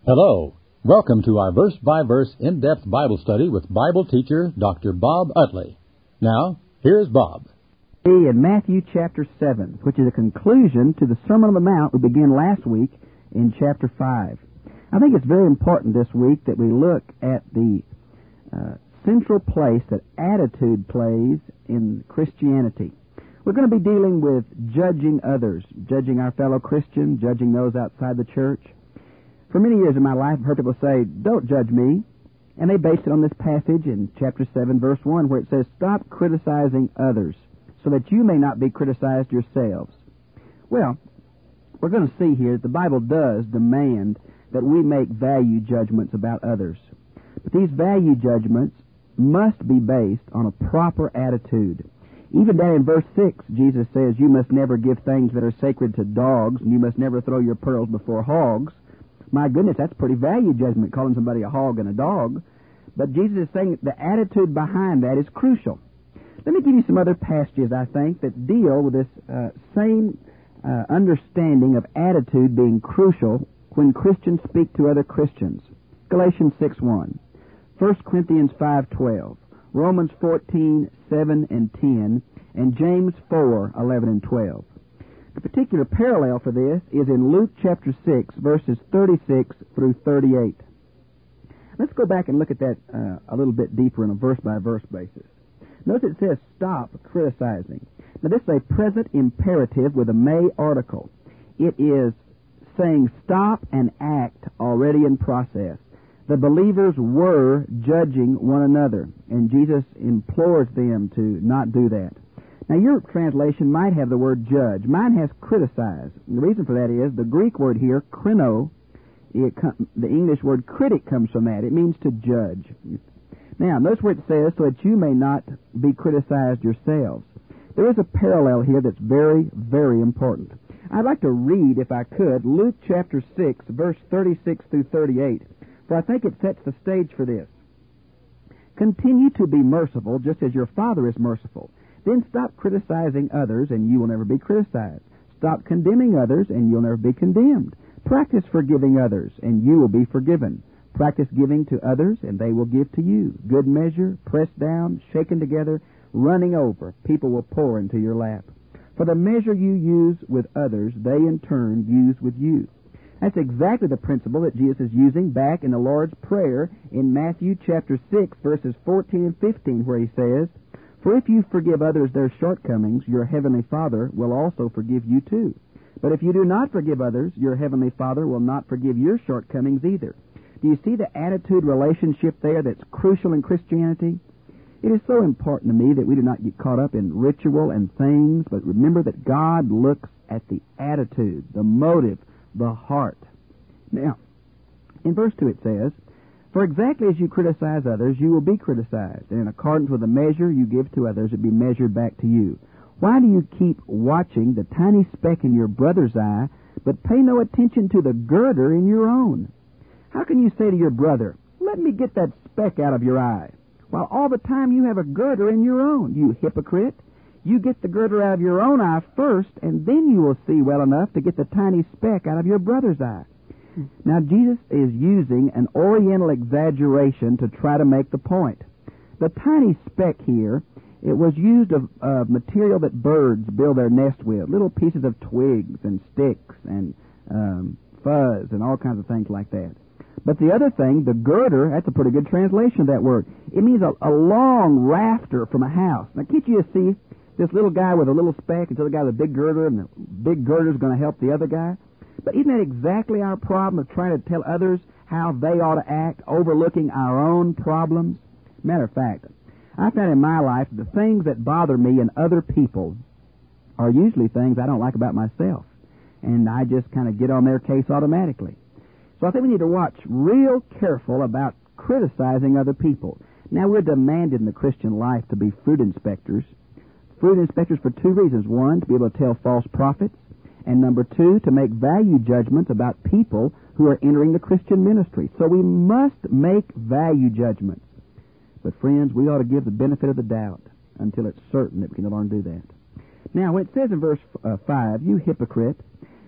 Hello. Welcome to our verse-by-verse in-depth Bible study with Bible teacher Dr. Bob Utley. Now, here's Bob. In Matthew chapter 7, which is a conclusion to the Sermon on the Mount we began last week in chapter 5. I think it's very important this week that we look at the central place that attitude plays in Christianity. We're going to be dealing with judging others, judging our fellow Christians, judging those outside the church. For many years in my life, I've heard people say, "Don't judge me." And they base it on this passage in chapter 7, verse 1, where it says, "Stop criticizing others, so that you may not be criticized yourselves." Well, we're going to see here that the Bible does demand that we make value judgments about others. But these value judgments must be based on a proper attitude. Even down in verse 6, Jesus says, "You must never give things that are sacred to dogs, and you must never throw your pearls before hogs." My goodness, that's pretty value judgment, calling somebody a hog and a dog. But Jesus is saying the attitude behind that is crucial. Let me give you some other passages, I think, that deal with this same understanding of attitude being crucial when Christians speak to other Christians. Galatians 6:1, 1 Corinthians 5:12, Romans 14:7 and 10, and James 4:11 and 12. The particular parallel for this is in Luke chapter 6, verses 36 through 38. Let's go back and look at that a little bit deeper on a verse-by-verse basis. Notice it says, "Stop criticizing." Now, this is a present imperative with a may article. It is saying stop and act already in process. The believers were judging one another, and Jesus implores them to not do that. Now, your translation might have the word judge. Mine has criticize. And the reason for that is the Greek word here, krino, the English word critic comes from that. It means to judge. Now, notice where it says, "so that you may not be criticized yourselves." There is a parallel here that's very, very important. I'd like to read, if I could, Luke chapter 6, verse 36 through 38, for I think it sets the stage for this. "Continue to be merciful, just as your Father is merciful. Then stop criticizing others, and you will never be criticized. Stop condemning others, and you'll never be condemned. Practice forgiving others, and you will be forgiven. Practice giving to others, and they will give to you. Good measure, pressed down, shaken together, running over. People will pour into your lap. For the measure you use with others, they in turn use with you." That's exactly the principle that Jesus is using back in the Lord's Prayer in Matthew chapter 6, verses 14 and 15, where he says, "For if you forgive others their shortcomings, your heavenly Father will also forgive you too. But if you do not forgive others, your heavenly Father will not forgive your shortcomings either." Do you see the attitude relationship there that's crucial in Christianity? It is so important to me that we do not get caught up in ritual and things, but remember that God looks at the attitude, the motive, the heart. Now, in verse 2 it says, "For exactly as you criticize others, you will be criticized, and in accordance with the measure you give to others, it will be measured back to you. Why do you keep watching the tiny speck in your brother's eye, but pay no attention to the girder in your own? How can you say to your brother, 'Let me get that speck out of your eye,' while all the time you have a girder in your own? You hypocrite! You get the girder out of your own eye first, and then you will see well enough to get the tiny speck out of your brother's eye." Now, Jesus is using an Oriental exaggeration to try to make the point. The tiny speck here, it was used of material that birds build their nest with, little pieces of twigs and sticks and fuzz and all kinds of things like that. But the other thing, the girder, that's a pretty good translation of that word. It means a long rafter from a house. Now, can't you see this little guy with a little speck and the other guy with a big girder, and the big girder is going to help the other guy? But isn't that exactly our problem of trying to tell others how they ought to act, overlooking our own problems? Matter of fact, I found in my life the things that bother me in other people are usually things I don't like about myself. And I just kind of get on their case automatically. So I think we need to watch real careful about criticizing other people. Now, we're demanded in the Christian life to be fruit inspectors. Fruit inspectors for two reasons. One, to be able to tell false prophets. And number two, to make value judgments about people who are entering the Christian ministry. So we must make value judgments. But friends, we ought to give the benefit of the doubt until it's certain that we can no longer do that. Now, when it says in verse 5, "You hypocrite,"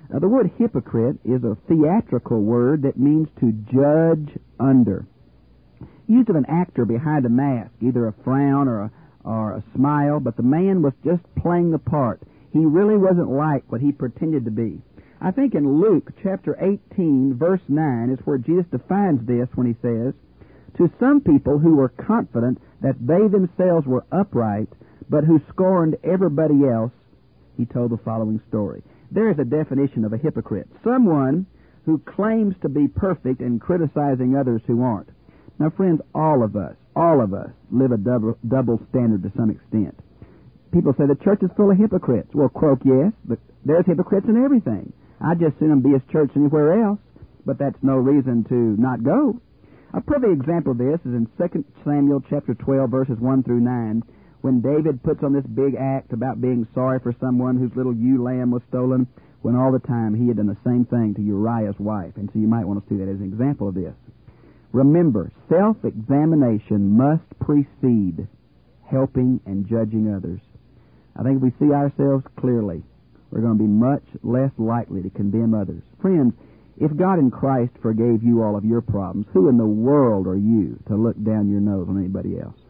The word hypocrite is a theatrical word that means to judge under. Used of an actor behind a mask, either a frown or a smile, but the man was just playing the part. He really wasn't like what he pretended to be. I think in Luke chapter 18, verse 9 is where Jesus defines this when he says, "To some people who were confident that they themselves were upright, but who scorned everybody else," he told the following story. There is a definition of a hypocrite. Someone who claims to be perfect and criticizing others who aren't. Now, friends, all of us live a double standard to some extent. People say the church is full of hypocrites. Well, croak, yes, but there's hypocrites in everything. I'd just sooner be as church anywhere else, but that's no reason to not go. A perfect example of this is in 2 Samuel chapter 12, verses 1 through 9, when David puts on this big act about being sorry for someone whose little ewe lamb was stolen, when all the time he had done the same thing to Uriah's wife. And so you might want to see that as an example of this. Remember, self-examination must precede helping and judging others. I think if we see ourselves clearly, we're going to be much less likely to condemn others. Friends, if God in Christ forgave you all of your problems, who in the world are you to look down your nose on anybody else?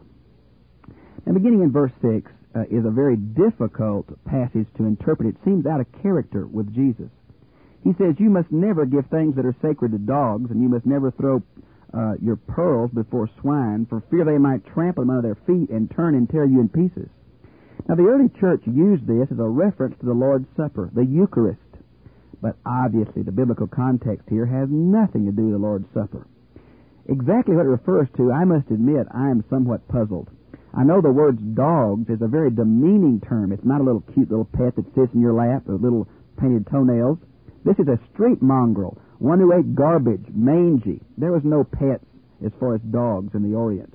Now, beginning in verse 6 is a very difficult passage to interpret. It seems out of character with Jesus. He says, "You must never give things that are sacred to dogs, and you must never throw your pearls before swine, for fear they might trample them under their feet and turn and tear you in pieces." Now, the early church used this as a reference to the Lord's Supper, the Eucharist. But obviously, the biblical context here has nothing to do with the Lord's Supper. Exactly what it refers to, I must admit, I am somewhat puzzled. I know the word dogs is a very demeaning term. It's not a little cute little pet that sits in your lap with little painted toenails. This is a street mongrel, one who ate garbage, mangy. There was no pets as far as dogs in the Orient.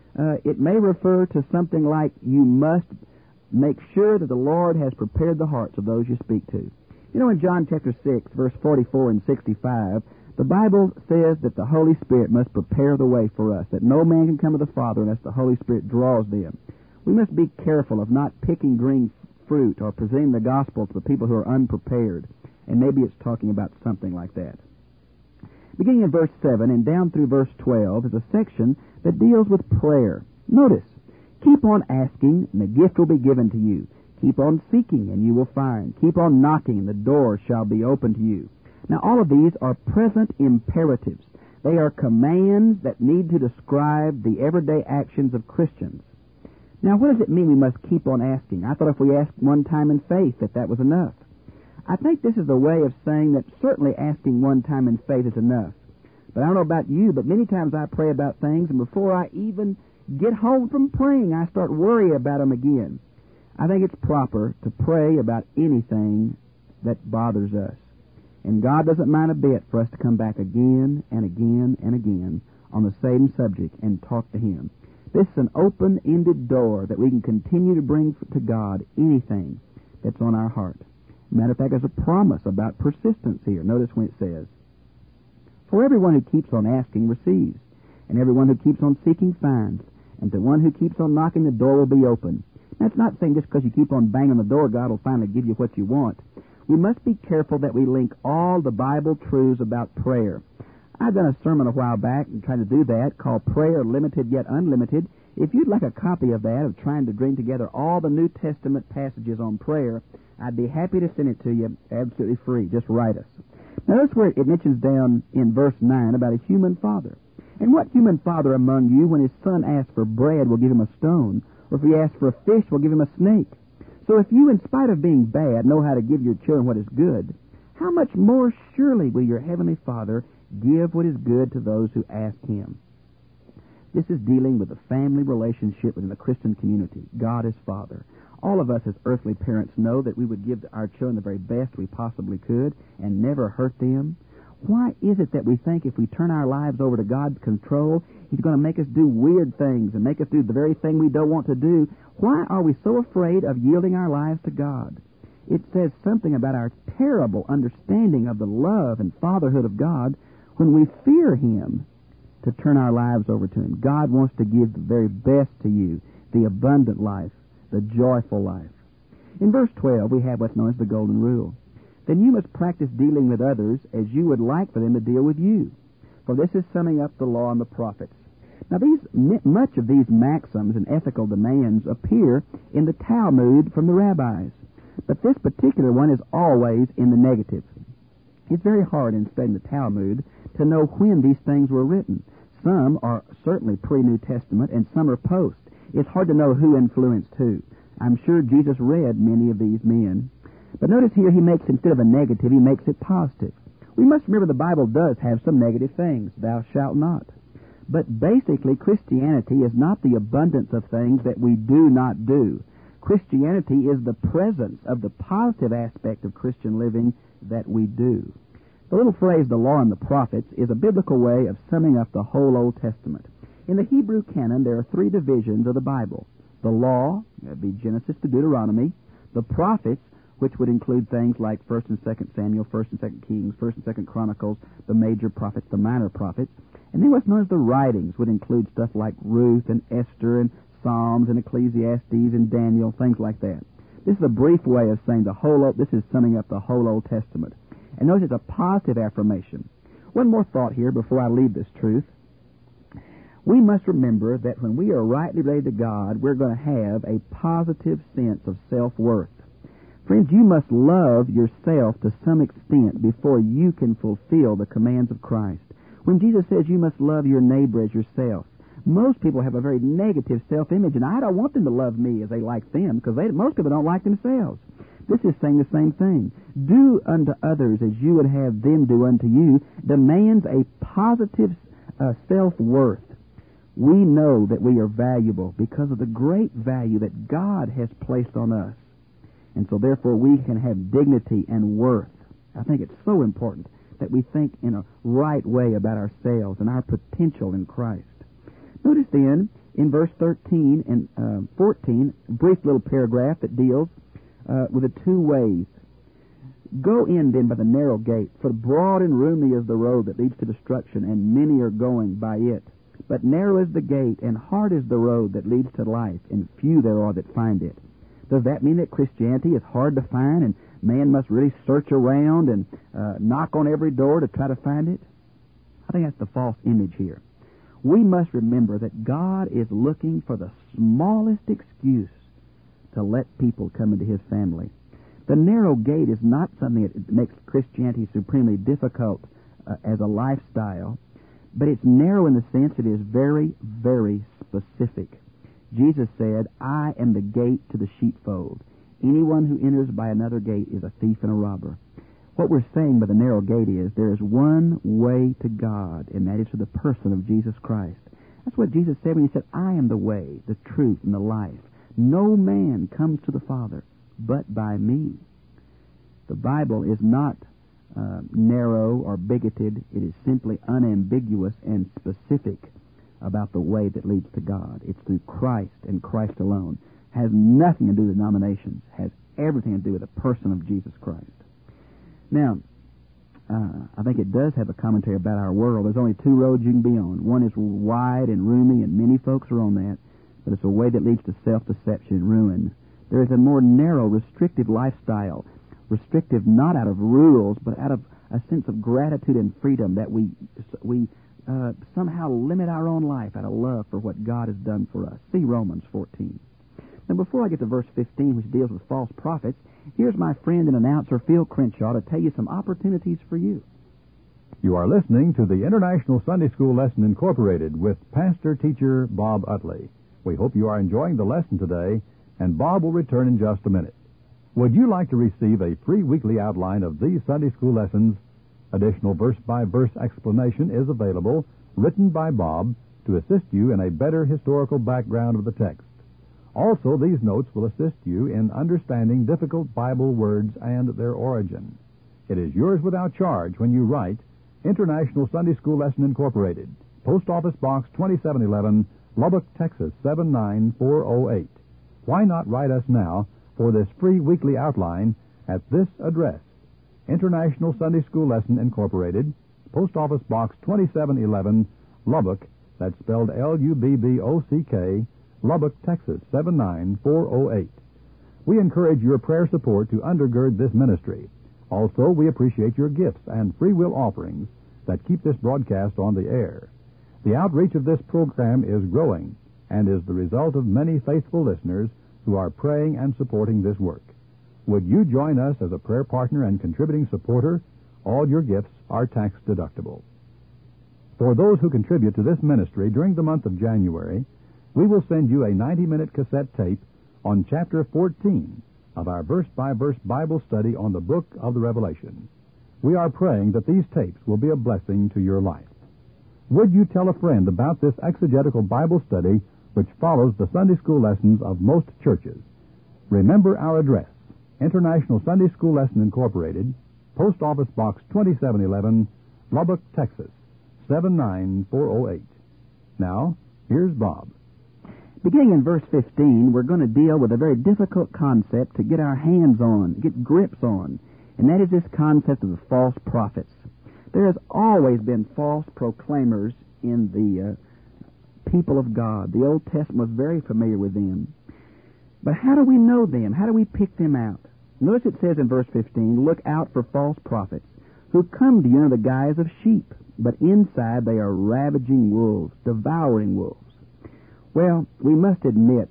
It may refer to something like, you must make sure that the Lord has prepared the hearts of those you speak to. You know, in John chapter 6, verse 44 and 65, the Bible says that the Holy Spirit must prepare the way for us, that no man can come to the Father unless the Holy Spirit draws them. We must be careful of not picking green fruit or presenting the gospel to the people who are unprepared. And maybe it's talking about something like that. Beginning in verse 7 and down through verse 12 is a section that deals with prayer. Notice, keep on asking, and the gift will be given to you. Keep on seeking, and you will find. Keep on knocking, and the door shall be opened to you. Now, all of these are present imperatives. They are commands that need to describe the everyday actions of Christians. Now, what does it mean we must keep on asking? I thought if we asked one time in faith that was enough. I think this is a way of saying that certainly asking one time in faith is enough. But I don't know about you, but many times I pray about things, and before I even get home from praying, I start worrying about them again. I think it's proper to pray about anything that bothers us. And God doesn't mind a bit for us to come back again and again and again on the same subject and talk to Him. This is an open-ended door that we can continue to bring to God anything that's on our heart. Matter of fact, there's a promise about persistence here. Notice when it says, "For everyone who keeps on asking receives, and everyone who keeps on seeking finds, and to one who keeps on knocking the door will be open." That's not saying just because you keep on banging the door, God will finally give you what you want. We must be careful that we link all the Bible truths about prayer. I've done a sermon a while back and trying to do that called Prayer Limited Yet Unlimited. If you'd like a copy of that, of trying to bring together all the New Testament passages on prayer, I'd be happy to send it to you absolutely free. Just write us. Now that's where it mentions down in verse 9 about a human father. And what human father among you, when his son asks for bread, will give him a stone? Or if he asks for a fish, will give him a snake? So if you, in spite of being bad, know how to give your children what is good, how much more surely will your heavenly Father give what is good to those who ask Him? This is dealing with the family relationship within the Christian community. God is Father. All of us as earthly parents know that we would give our children the very best we possibly could and never hurt them. Why is it that we think if we turn our lives over to God's control, He's going to make us do weird things and make us do the very thing we don't want to do? Why are we so afraid of yielding our lives to God? It says something about our terrible understanding of the love and fatherhood of God when we fear Him to turn our lives over to Him. God wants to give the very best to you, the abundant life, the joyful life. In verse 12, we have what's known as the Golden Rule. then you must practice dealing with others as you would like for them to deal with you. For this is summing up the law and the prophets. Now, much of these maxims and ethical demands appear in the Talmud from the rabbis, but this particular one is always in the negative. It's very hard in studying the Talmud to know when these things were written. Some are certainly pre-New Testament, and some are post. It's hard to know who influenced who. I'm sure Jesus read many of these men. But notice here he makes, instead of a negative, he makes it positive. We must remember the Bible does have some negative things. Thou shalt not. But basically, Christianity is not the abundance of things that we do not do. Christianity is the presence of the positive aspect of Christian living that we do. The little phrase, the law and the prophets, is a biblical way of summing up the whole Old Testament. In the Hebrew canon, there are three divisions of the Bible. The law, that would be Genesis to Deuteronomy. The prophets, which would include things like 1st and 2nd Samuel, 1st and 2nd Kings, 1st and 2nd Chronicles, the major prophets, the minor prophets. And then what's known as the writings would include stuff like Ruth and Esther and Psalms and Ecclesiastes and Daniel, things like that. This is a brief way of saying this is summing up the whole Old Testament. And notice it's a positive affirmation. One more thought here before I leave this truth. We must remember that when we are rightly related to God, we're going to have a positive sense of self-worth. Friends, you must love yourself to some extent before you can fulfill the commands of Christ. When Jesus says you must love your neighbor as yourself, most people have a very negative self-image, and I don't want them to love me as they like them, because most people don't like themselves. This is saying the same thing. Do unto others as you would have them do unto you demands a positive self-worth. We know that we are valuable because of the great value that God has placed on us. And so therefore we can have dignity and worth. I think it's so important that we think in a right way about ourselves and our potential in Christ. Notice then, in verse 13 and 14, a brief little paragraph that deals with the two ways. Go in then by the narrow gate, for broad and roomy is the road that leads to destruction, and many are going by it. But narrow is the gate, and hard is the road that leads to life, and few there are that find it. Does that mean that Christianity is hard to find, and man must really search around and knock on every door to try to find it? I think that's the false image here. We must remember that God is looking for the smallest excuse to let people come into His family. The narrow gate is not something that makes Christianity supremely difficult as a lifestyle, but it's narrow in the sense it is very, very specific. Jesus said, I am the gate to the sheepfold. Anyone who enters by another gate is a thief and a robber. What we're saying by the narrow gate is there is one way to God, and that is through the person of Jesus Christ. That's what Jesus said when He said, I am the way, the truth, and the life. No man comes to the Father but by me. The Bible is not narrow or bigoted. It is simply unambiguous and specific about the way that leads to God. It's through Christ and Christ alone. Has nothing to do with denominations. Has everything to do with the person of Jesus Christ. Now, I think it does have a commentary about our world. There's only two roads you can be on. One is wide and roomy, and many folks are on that, but it's a way that leads to self-deception and ruin. There is a more narrow, restrictive lifestyle. Restrictive not out of rules, but out of a sense of gratitude and freedom that we somehow limit our own life out of love for what God has done for us. See Romans 14. Now, before I get to verse 15, which deals with false prophets, here's my friend and announcer, Phil Crenshaw, to tell you some opportunities for you. You are listening to the International Sunday School Lesson Incorporated with pastor-teacher Bob Utley. We hope you are enjoying the lesson today, and Bob will return in just a minute. Would you like to receive a free weekly outline of these Sunday school lessons? Additional verse-by-verse explanation is available, written by Bob, to assist you in a better historical background of the text. Also, these notes will assist you in understanding difficult Bible words and their origin. It is yours without charge when you write International Sunday School Lesson Incorporated, Post Office Box 2711, Lubbock, Texas 79408. Why not write us now for this free weekly outline at this address: International Sunday School Lesson Incorporated, Post Office Box 2711, Lubbock, that's spelled Lubbock, Lubbock, Texas 79408. We encourage your prayer support to undergird this ministry. Also, we appreciate your gifts and free will offerings that keep this broadcast on the air. The outreach of this program is growing and is the result of many faithful listeners who are praying and supporting this work. Would you join us as a prayer partner and contributing supporter? All your gifts are tax deductible. For those who contribute to this ministry during the month of January, we will send you a 90-minute cassette tape on Chapter 14 of our verse-by-verse Bible study on the book of the Revelation. We are praying that these tapes will be a blessing to your life. Would you tell a friend about this exegetical Bible study which follows the Sunday school lessons of most churches? Remember our address, International Sunday School Lesson Incorporated, Post Office Box 2711, Lubbock, Texas, 79408. Now, here's Bob. Beginning in verse 15, we're going to deal with a very difficult concept to get our hands on, get grips on, and that is this concept of the false prophets. There has always been false proclaimers in the people of God. The Old Testament was very familiar with them. But how do we know them? How do we pick them out? Notice it says in verse 15, look out for false prophets who come to you in the guise of sheep, but inside they are ravaging wolves, devouring wolves. Well, we must admit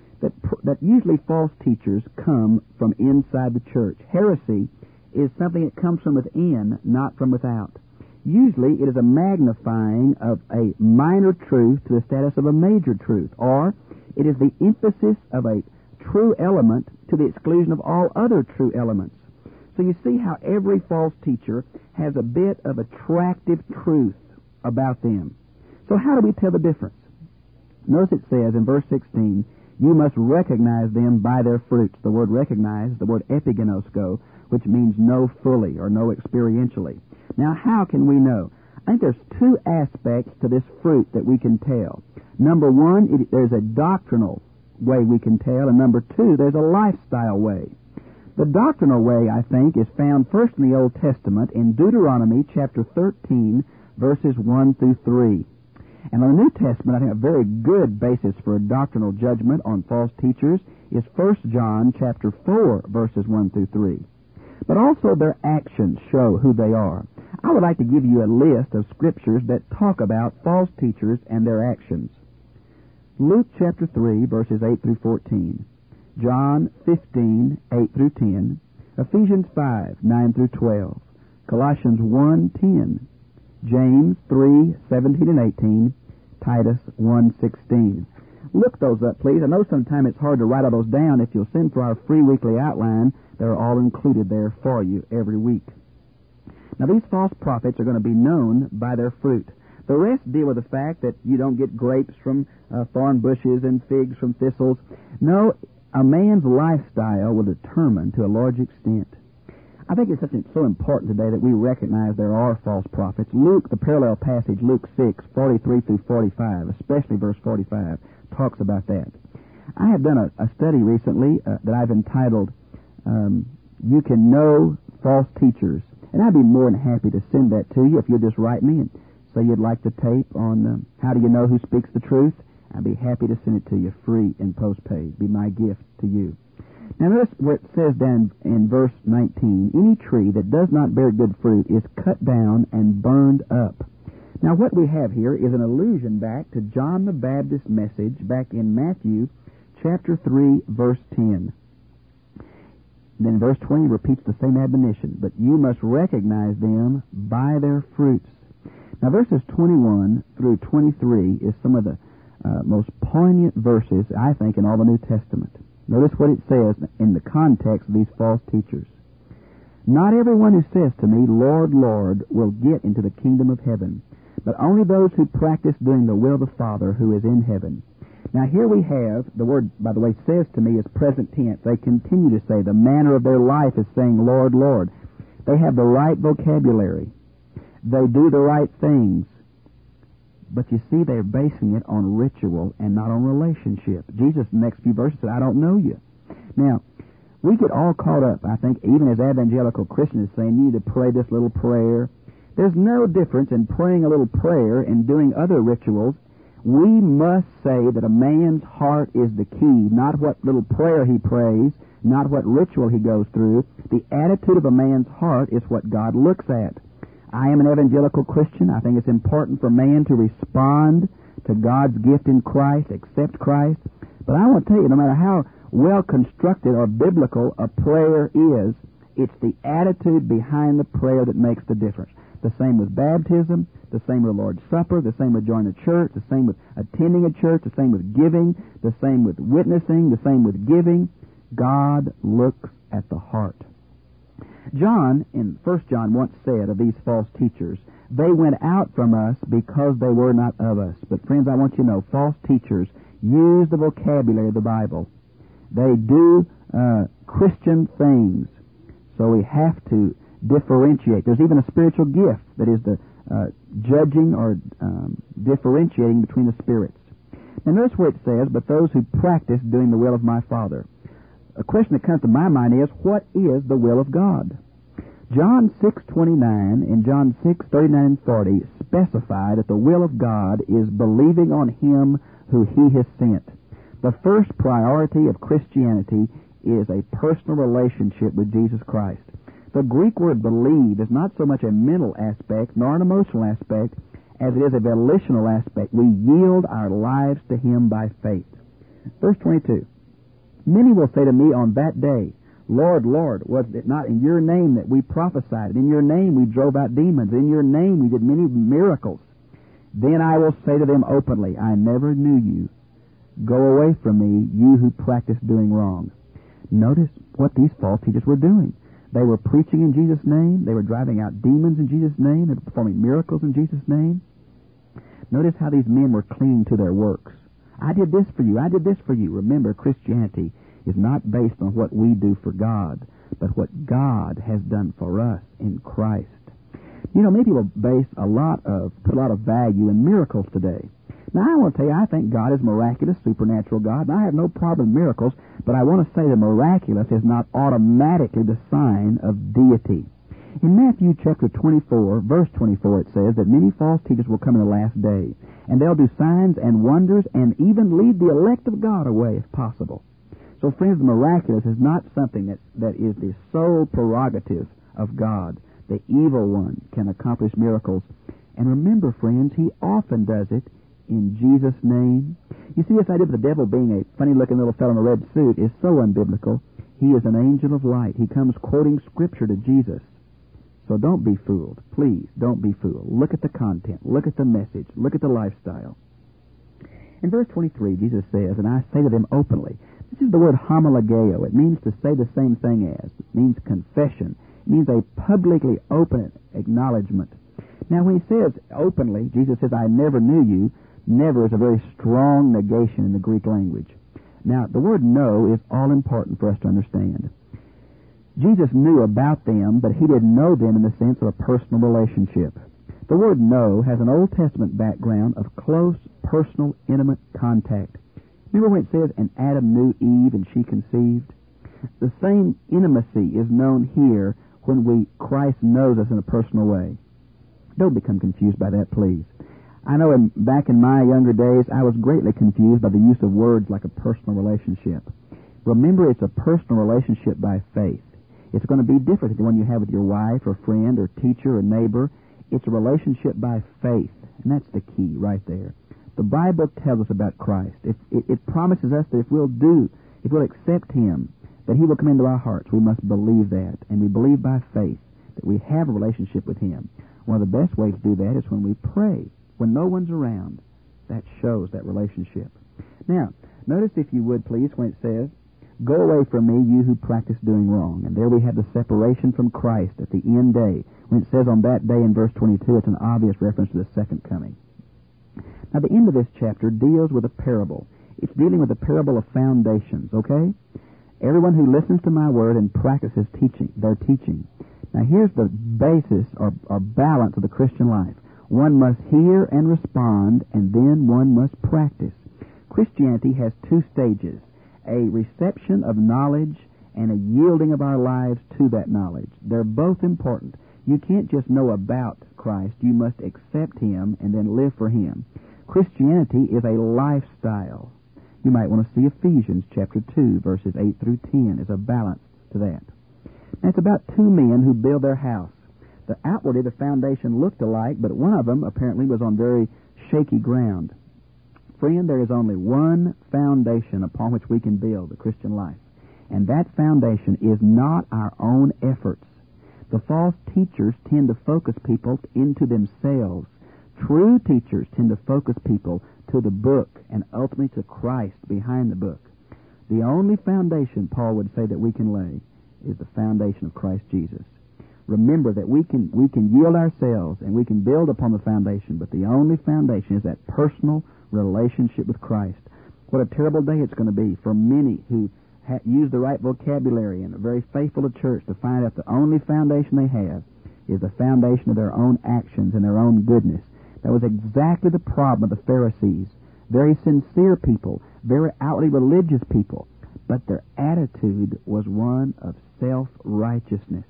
that usually false teachers come from inside the church. Heresy is something that comes from within, not from without. Usually it is a magnifying of a minor truth to the status of a major truth, or it is the emphasis of a true element to the exclusion of all other true elements. So you see how every false teacher has a bit of attractive truth about them. So how do we tell the difference? Notice it says in verse 16, you must recognize them by their fruits. The word recognize is the word epigenosko, which means know fully or know experientially. Now, how can we know? I think there's two aspects to this fruit that we can tell. Number one, there's a doctrinal way we can tell, and number two, there's a lifestyle way. The doctrinal way, I think, is found first in the Old Testament in Deuteronomy chapter 13, verses 1 through 3. And in the New Testament, I think a very good basis for a doctrinal judgment on false teachers is 1 John chapter 4, verses 1 through 3. But also their actions show who they are. I would like to give you a list of scriptures that talk about false teachers and their actions. Luke chapter 3, verses 8 through 14. John 15, 8 through 10. Ephesians 5, 9 through 12. Colossians 1, 10. James 3, 17 and 18. Titus 1, 16. Look those up, please. I know sometimes it's hard to write all those down. If you'll send for our free weekly outline, they're all included there for you every week. Now, these false prophets are going to be known by their fruit. The rest deal with the fact that you don't get grapes from thorn bushes and figs from thistles. No, a man's lifestyle will determine to a large extent. I think it's so important today that we recognize there are false prophets. Luke, the parallel passage, Luke 6, 43 through 45, especially verse 45, talks about that. I have done a study recently that I've entitled, You Can Know False Teachers. And I'd be more than happy to send that to you if you'll just write me and say you'd like the tape on how do you know who speaks the truth. I'd be happy to send it to you free and postpaid. Be my gift to you. Now notice where it says down in verse 19, any tree that does not bear good fruit is cut down and burned up. Now what we have here is an allusion back to John the Baptist's message back in Matthew chapter 3, verse 10. Then verse 20 repeats the same admonition, but you must recognize them by their fruits. Now verses 21 through 23 is some of the most poignant verses, I think, in all the New Testament. Notice what it says in the context of these false teachers. Not everyone who says to me, Lord, Lord, will get into the kingdom of heaven, but only those who practice doing the will of the Father who is in heaven. Now here we have, the word, by the way, says to me is present tense. They continue to say, the manner of their life is saying, Lord, Lord. They have the right vocabulary. They do the right things. But you see, they're basing it on ritual and not on relationship. Jesus, in the next few verses, said, I don't know you. Now, we get all caught up, I think, even as evangelical Christians saying, you need to pray this little prayer. There's no difference in praying a little prayer and doing other rituals. We must say that a man's heart is the key, not what little prayer he prays, not what ritual he goes through. The attitude of a man's heart is what God looks at. I am an evangelical Christian. I think it's important for man to respond to God's gift in Christ, accept Christ. But I want to tell you, no matter how well constructed or biblical a prayer is, it's the attitude behind the prayer that makes the difference. The same with baptism, the same with the Lord's Supper, the same with joining a church, the same with attending a church, the same with giving, the same with witnessing, the same with giving. God looks at the heart. John, in 1 John, once said of these false teachers, they went out from us because they were not of us. But friends, I want you to know, false teachers use the vocabulary of the Bible. They do Christian things. So we have to differentiate. There's even a spiritual gift that is the judging or differentiating between the spirits. Now notice where it says, but those who practice doing the will of my Father. A question that comes to my mind is, what is the will of God? John 6:29 and John 6:39 and 40 specify that the will of God is believing on Him who He has sent. The first priority of Christianity is a personal relationship with Jesus Christ. The Greek word believe is not so much a mental aspect nor an emotional aspect as it is a volitional aspect. We yield our lives to Him by faith. Verse 22. Many will say to me on that day, Lord, Lord, was it not in your name that we prophesied? In your name we drove out demons. In your name we did many miracles. Then I will say to them openly, I never knew you. Go away from me, you who practice doing wrong. Notice what these false teachers were doing. They were preaching in Jesus' name. They were driving out demons in Jesus' name. They were performing miracles in Jesus' name. Notice how these men were clinging to their works. I did this for you. I did this for you. Remember, Christianity is not based on what we do for God, but what God has done for us in Christ. You know, many people put a lot of value in miracles today. Now, I want to tell you, I think God is miraculous, supernatural God, and I have no problem with miracles, but I want to say that miraculous is not automatically the sign of deity. In Matthew chapter 24, verse 24, it says that many false teachers will come in the last day, and they'll do signs and wonders and even lead the elect of God away if possible. So, friends, the miraculous is not something that is the sole prerogative of God. The evil one can accomplish miracles. And remember, friends, he often does it in Jesus' name. You see, this idea of the devil being a funny-looking little fellow in a red suit is so unbiblical. He is an angel of light. He comes quoting Scripture to Jesus. So don't be fooled. Please, don't be fooled. Look at the content. Look at the message. Look at the lifestyle. In verse 23, Jesus says, and I say to them openly. This is the word homologeo. It means to say the same thing as. It means confession. It means a publicly open acknowledgement. Now, when he says openly, Jesus says, I never knew you. Never is a very strong negation in the Greek language. Now, the word know is all important for us to understand. Jesus knew about them, but he didn't know them in the sense of a personal relationship. The word know has an Old Testament background of close, personal, intimate contact. Remember when it says, and Adam knew Eve and she conceived? The same intimacy is known here when Christ knows us in a personal way. Don't become confused by that, please. I know back in my younger days, I was greatly confused by the use of words like a personal relationship. Remember, it's a personal relationship by faith. It's going to be different than the one you have with your wife or friend or teacher or neighbor. It's a relationship by faith, and that's the key right there. The Bible tells us about Christ. It promises us that if we'll accept Him, that He will come into our hearts. We must believe that, and we believe by faith that we have a relationship with Him. One of the best ways to do that is when we pray, when no one's around. That shows that relationship. Now, notice if you would please when it says, go away from me, you who practice doing wrong. And there we have the separation from Christ at the end day. When it says on that day in verse 22, it's an obvious reference to the second coming. Now, the end of this chapter deals with a parable. It's dealing with the parable of foundations, okay? Everyone who listens to my word and practices their teaching. Now, here's the basis or balance of the Christian life. One must hear and respond, and then one must practice. Christianity has two stages, a reception of knowledge and a yielding of our lives to that knowledge. They're both important. You can't just know about Christ. You must accept Him and then live for Him. Christianity is a lifestyle. you might want to see Ephesians chapter 2, verses 8 through 10 as a balance to that. And it's about two men who build their house. Outwardly, the foundation looked alike, but one of them apparently was on very shaky ground. Friend, there is only one foundation upon which we can build the Christian life, and that foundation is not our own efforts. The false teachers tend to focus people into themselves. True teachers tend to focus people to the book and ultimately to Christ behind the book. The only foundation, Paul would say, that we can lay is the foundation of Christ Jesus. Remember that we can yield ourselves and we can build upon the foundation, but the only foundation is that personal relationship with Christ. What a terrible day it's going to be for many who use the right vocabulary and are very faithful to church to find out the only foundation they have is the foundation of their own actions and their own goodness. That was exactly the problem of the Pharisees. Very sincere people, very outwardly religious people, but their attitude was one of self-righteousness.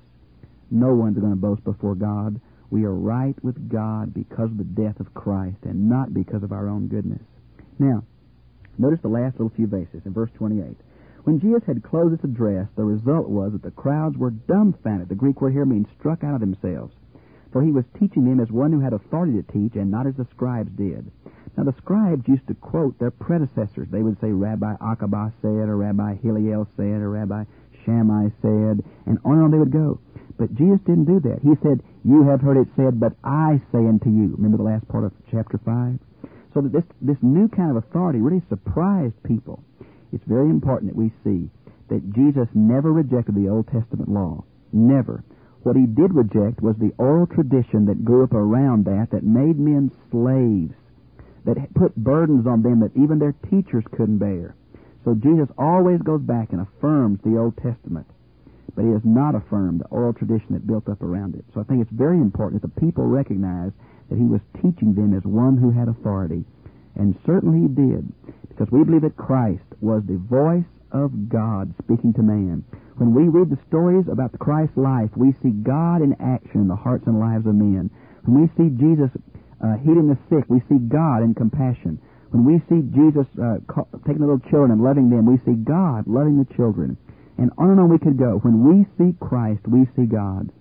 No one's going to boast before God. We are right with God because of the death of Christ and not because of our own goodness. Now, notice the last little few verses in verse 28. When Jesus had closed his address, the result was that the crowds were dumbfounded. The Greek word here means struck out of themselves. For he was teaching them as one who had authority to teach and not as the scribes did. Now, the scribes used to quote their predecessors. They would say, Rabbi Akiba said, or Rabbi Hillel said, or Rabbi Shammai said, and on they would go. But Jesus didn't do that. He said, you have heard it said, but I say unto you. Remember the last part of chapter 5? So that this new kind of authority really surprised people. It's very important that we see that Jesus never rejected the Old Testament law. Never. What he did reject was the oral tradition that grew up around that made men slaves, that put burdens on them that even their teachers couldn't bear. So Jesus always goes back and affirms the Old Testament, but he has not affirmed the oral tradition that built up around it. So I think it's very important that the people recognize that he was teaching them as one who had authority. And certainly he did, because we believe that Christ was the voice of God speaking to man. When we read the stories about Christ's life, we see God in action in the hearts and lives of men. When we see Jesus healing the sick, we see God in compassion. When we see Jesus taking the little children and loving them, we see God loving the children. And on we could go. When we see Christ, we see God.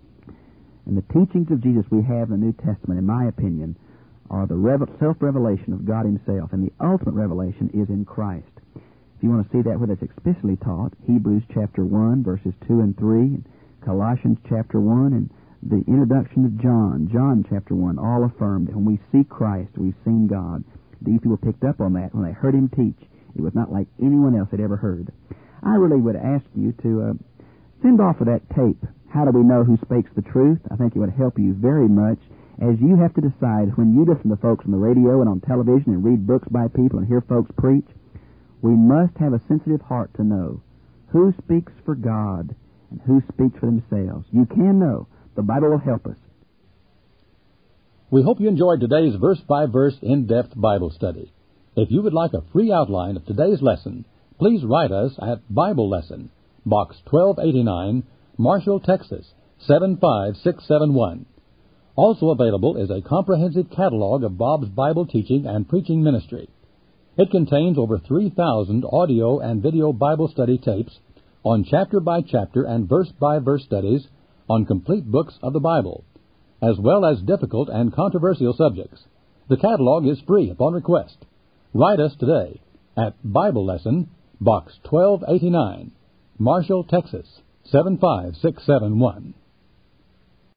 And the teachings of Jesus we have in the New Testament, in my opinion, are the self-revelation of God himself. And the ultimate revelation is in Christ. If you want to see that where that's explicitly taught, Hebrews chapter 1, verses 2 and 3, and Colossians chapter 1, and the introduction of John chapter 1, all affirm that when we see Christ, we've seen God. These people picked up on that when they heard him teach. It was not like anyone else had ever heard. I really would ask you to send off of that tape, How Do We Know Who Speaks the Truth? I think it would help you very much as you have to decide when you listen to folks on the radio and on television and read books by people and hear folks preach. We must have a sensitive heart to know who speaks for God and who speaks for themselves. You can know. The Bible will help us. We hope you enjoyed today's verse-by-verse in-depth Bible study. If you would like a free outline of today's lesson, please write us at Bible Lesson, Box 1289, Marshall, Texas, 75671. Also available is a comprehensive catalog of Bob's Bible teaching and preaching ministry. It contains over 3,000 audio and video Bible study tapes on chapter-by-chapter and verse-by-verse studies on complete books of the Bible, as well as difficult and controversial subjects. The catalog is free upon request. Write us today at Bible Lesson, Box 1289, Marshall, Texas, 75671.